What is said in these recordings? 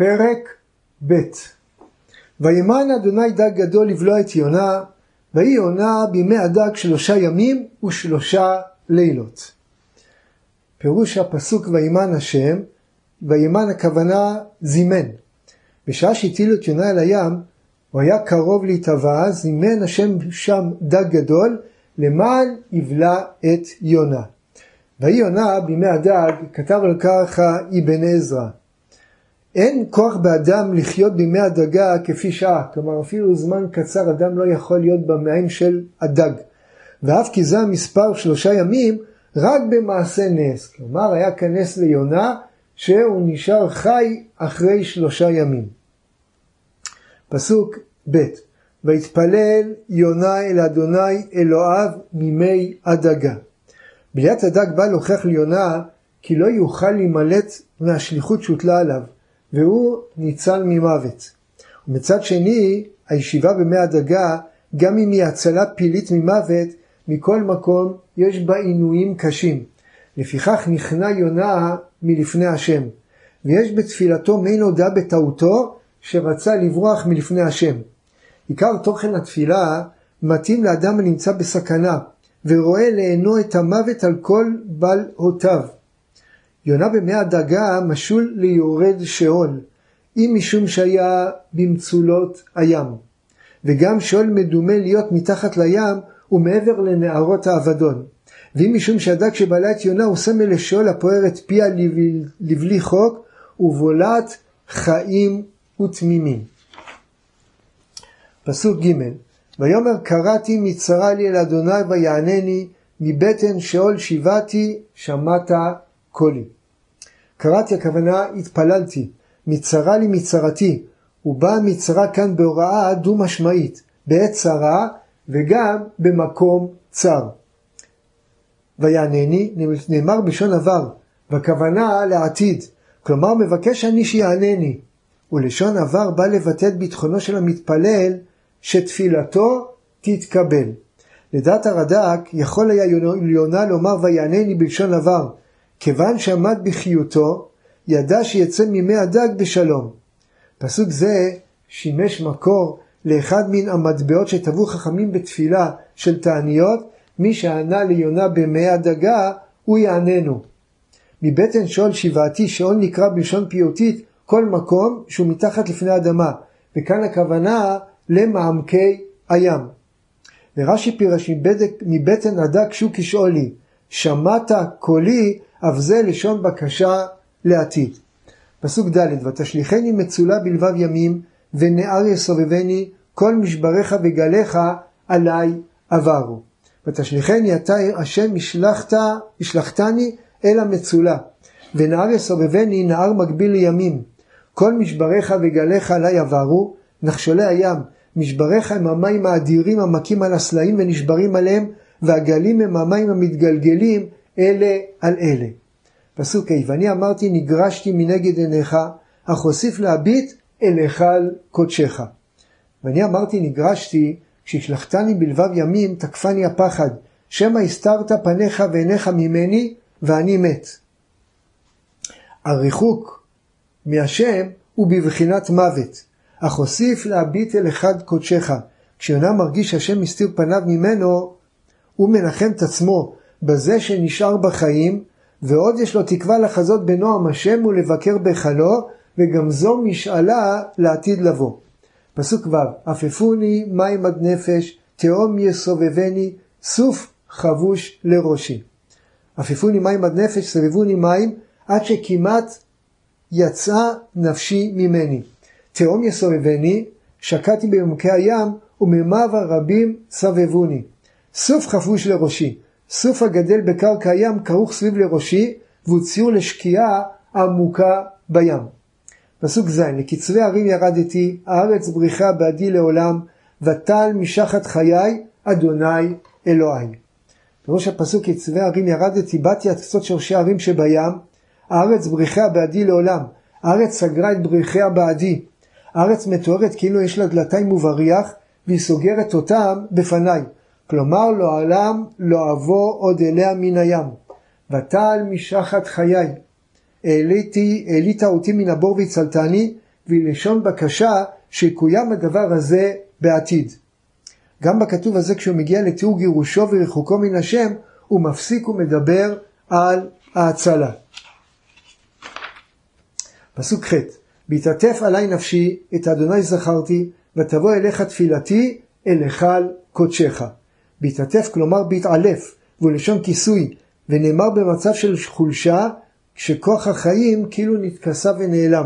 פרק ב'. וימן אדוני דג גדול לבלוע את יונה, ויהי יונה בימי הדג 3 ימים ו3 לילות. פירוש הפסוק וימן השם, וימן הכוונה זימן. בשעה שהטילו את יונה אל הים, הוא היה קרוב להתאבע, זימן השם שם דג גדול, למען יבלע את יונה. ויהי יונה בימי הדג, כתב על כך אבן עזרא. אין כוח באדם לחיות בימי הדגה כפי שעה, כלומר אפילו זמן קצר אדם לא יכול להיות במים של הדג. ואף כי זה המספר 3 ימים, רק במעשה נס. כלומר היה כנס ליונה שהוא נשאר חי אחרי 3 ימים. פסוק ב'. והתפלל יונה אל אדוני אלוהיו מימי הדגה. בליית הדג בא להוכיח ליונה כי לא יוכל להימלט מהשליחות שהוטלה עליו, והוא ניצל ממוות. ומצד שני, הישיבה במי הדגה, גם אם היא הצלה פילית ממוות, מכל מקום יש בה עינויים קשים. לפיכך נכנע יונה מלפני השם, ויש בתפילתו מין הודעה בטעותו שרצה לברוח מלפני השם. עיקר תוכן התפילה מתאים לאדם הנמצא בסכנה, ורואה לעינו את המוות על כל בלעותיו. יונה במי הדגה משול ליורד שאול, אם משום שהיה במצולות הים. וגם שאול מדומה להיות מתחת לים ומעבר לנערות האבדון. ואם משום שהדג שבלע את יונה הוא סמל לשאול הפוער את פיה לבלי חוק ובולעת חיים ותמימים. פסוק ג'. ויאמר קראתי מצרה לי אל אדוני ויענני, מבטן שאול שיבעתי שמעת קולי. קראתי הכוונה התפללתי, מצרה לי מצרתי, ובאה מצרה כאן בהוראה דו משמעית, בעת צרה וגם במקום צר. ויענני נאמר בשון עבר, והכוונה לעתיד, כלומר מבקש אני שיענני, ולשון עבר בא לבטא את ביטחונו של המתפלל שתפילתו תתקבל. לדעת הרד"ק יכול היה יונה לומר ויענני בלשון עבר, כיוון שעמד בחיותו, ידע שיצא מימי הדג בשלום. פסוק זה שימש מקור לאחד מן המטבעות שטבעו חכמים בתפילה של תעניות, מי שענה ליונה בימי הדגה, הוא יעננו. מבטן שאול שיבעתי, שאול נקרא בלשון פיוטית, כל מקום שהוא מתחת לפני האדמה, וכאן הכוונה למעמקי הים. ורש"י פירש מבטן הדג שוק כשאולי, שמעת קולי, אף זה לשון בקשה לעתיד. פסוק ד' ותשליחני מצולה בלבב ימים, ונער יסובבני, כל משבריך וגליך עלי עברו. ותשליחני אתה השם השלחתני אל המצולה, ונער יסובבני נער מקביל לימים, כל משבריך וגליך עלי עברו, נחשולי הים, משבריך הם המים האדירים המכים על הסלעים ונשברים עליהם, והגלים הם המים המתגלגלים אלה על אלה. פסוק ה' ואני אמרתי נגרשתי מנגד עיניך, אך הוסיף להביט אל היכל קודשך. ואני אמרתי נגרשתי, כשהשלחתני בלבב ימים תקפני הפחד, שמא הסתרת פניך ועיניך ממני ואני מת. הריחוק מהשם הוא בבחינת מוות, אך הוסיף להביט אל היכל קודשך. כשיונה מרגיש השם מסתיר פניו ממנו, הוא מנחם את עצמו בזה שנשאר בחיים, ועוד יש לו תקווה לחזות בנועם השם ולבקר בהיכלו, וגם זו משאלה לעתיד לבוא. פסוק ו' אפפוני מים עד נפש, תהום יסובבני, סוף חבוש לראשי. אפפוני מים עד נפש, סבבוני מים, עד שכמעט יצאה נפשי ממני. תהום יסובבני, שקעתי בעמקי הים, ומימיו הרבים סבבוני. סוף חבוש לראשי, סוף הגדל בקרקע הים כרוך סביב לראשי, והוא ציור לשקיעה עמוקה בים. פסוק ז' לקצרי הרים ירדתי, הארץ בריחה בעדי לעולם, וטל משחת חיי, אדוני אלוהי. בראש הפסוק קצרי הרים ירדתי, באתי עד קצות שורשי הרים שבים, הארץ בריחה בעדי לעולם, הארץ סגרה את בריחיה בעדי, הארץ מתוארת כאילו יש לה דלתיים ובריח, והיא סוגרת אותם בפניי. כלומר לעולם לא אבוא עוד אליה מן הים. וטל משחת חיי, העלית אותי מן הבור והצלתני, והיא לשון בקשה שיקוים הדבר הזה בעתיד. גם בכתוב הזה כשהוא מגיע לתיאור גירושו ורחוקו מן השם, הוא מפסיק ומדבר על ההצלה. פסוק ח' בהתעטף עלי נפשי, את אדוני זכרתי, ותבוא אליך תפילתי, אל היכל קודשך. בהתעטף כלומר בהתעלף, והוא לשון כיסוי, ונאמר במצב של חולשה, כשכוח החיים כאילו נתכסה ונעלם.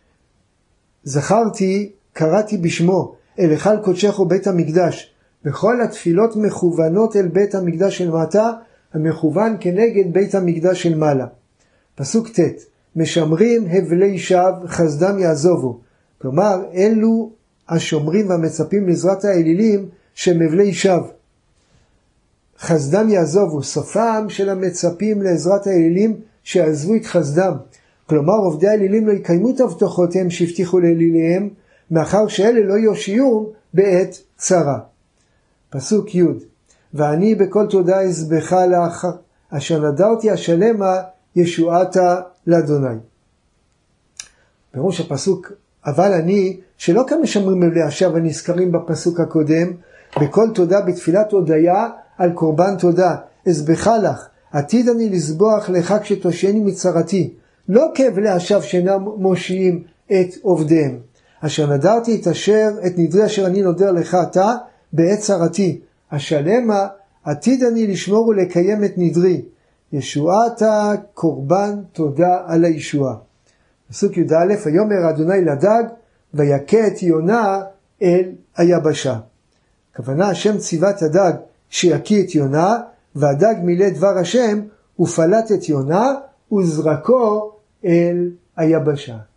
זכרתי, קראתי בשמו, אל היכל קודשך ובית המקדש. בכל התפילות מכוונות אל בית המקדש של מטה, המכוון כנגד בית המקדש של מעלה. פסוק ט' משמרים הבלי שווא, חסדם יעזובו. כלומר, אלו השומרים והמצפים לזרת האלילים שהם הבלי שווא. חסדם יעזובו, סופם של המצפים לעזרת האלילים שעזבו את חסדם. כלומר, עובדי האלילים לא יקיימו את הבטחותיהם שהבטיחו לאליליהם, מאחר שאלה לא יושיעום בעת צרה. פסוק י' ואני בכל תודה אזבחה לך, אשר נדרתי השלמה ישועתה לאדוני. פירוש הפסוק, אבל אני, שלא כמשמרים מבלי השווא הנזכרים בפסוק הקודם, בכל תודה בתפילת הודיה על קורבן תודה, אזבחה לך, עתיד אני לסבוח לך כשתושעני מצרתי, לא כבלי השווא שאינם מושיעים את עובדיהם. אשר נדרתי את נדרי אשר אני נודר לך אתה בעת צרתי, השלמה עתיד אני לשמור ולקיים את נדרי, ישועתה קורבן תודה על הישועה. פסוק י"א ויאמר אדוני לדג ויכה את יונה אל היבשה. הכוונה השם ציווה את הדג שיקיא את יונה, והדג מילא דבר השם ופלט את יונה וזרקו אל היבשה.